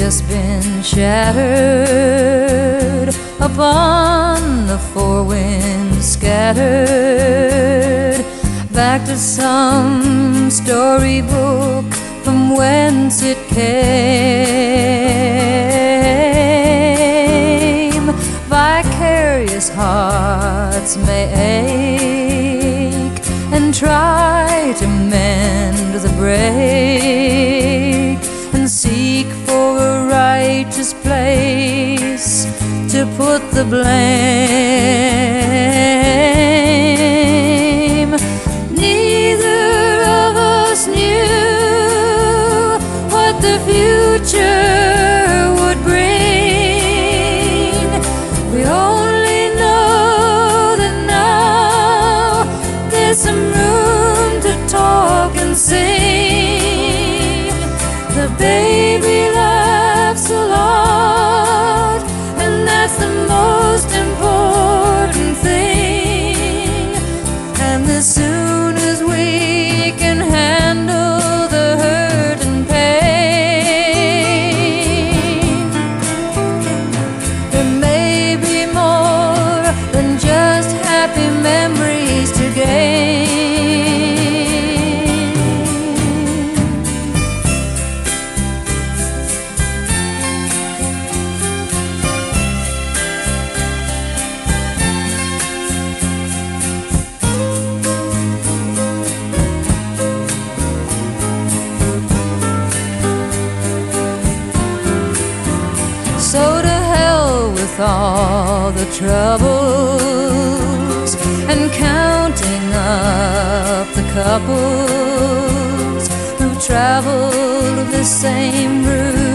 just been shattered upon the four winds scattered, back to some storybook from whence it came. Vicarious hearts may ache and try to mend the break, and seek for a righteous place to put the blame. Neither of us knew what the future would bring. We only know that now there's some room to talk and sing. The baby laughs a lot, and that's the most important thing. And as soon as we can handle the hurt and pain, there may be more than just happy memories to gain. So to hell with all the troubles, and counting up the couples who've traveled the same route